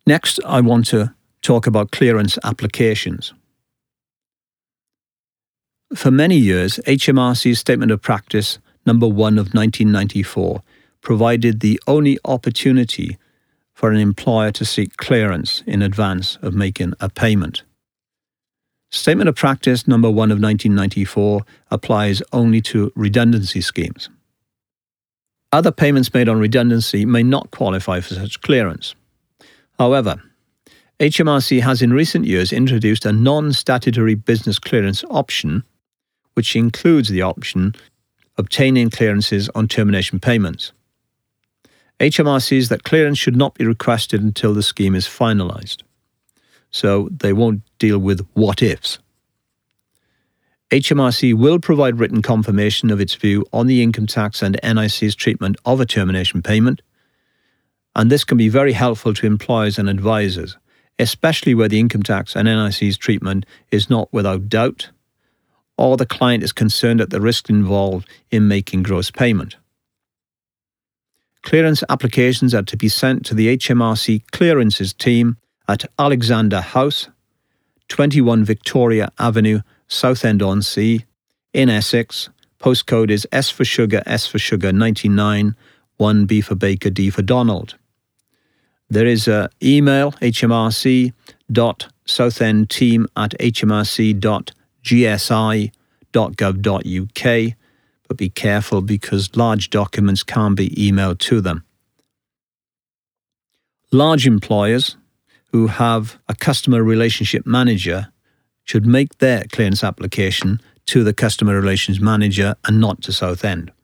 Next, I want to talk about clearance applications. For many years, HMRC's Statement of Practice number 1 of 1994 provided the only opportunity for an employer to seek clearance in advance of making a payment. Statement of Practice number 1 of 1994 applies only to redundancy schemes. Other payments made on redundancy may not qualify for such clearance. However, HMRC has in recent years introduced a non-statutory business clearance option, which includes the option obtaining clearances on termination payments. HMRC says that clearance should not be requested until the scheme is finalised, so they won't deal with what-ifs. HMRC will provide written confirmation of its view on the income tax and NIC's treatment of a termination payment, and this can be very helpful to employers and advisors, especially where the income tax and NIC's treatment is not without doubt, or the client is concerned at the risk involved in making gross payment. Clearance applications are to be sent to the HMRC Clearances team at Alexander House, 21 Victoria Avenue, Southend-on-Sea, in Essex. Postcode is S for Sugar 99, 1B for Baker, D for Donald. There is an email, hmrc.southendteam@hmrc.gsi.gov.uk, but be careful because large documents can be emailed to them. Large employers who have a customer relationship manager should make their clearance application to the customer relations manager and not to Southend.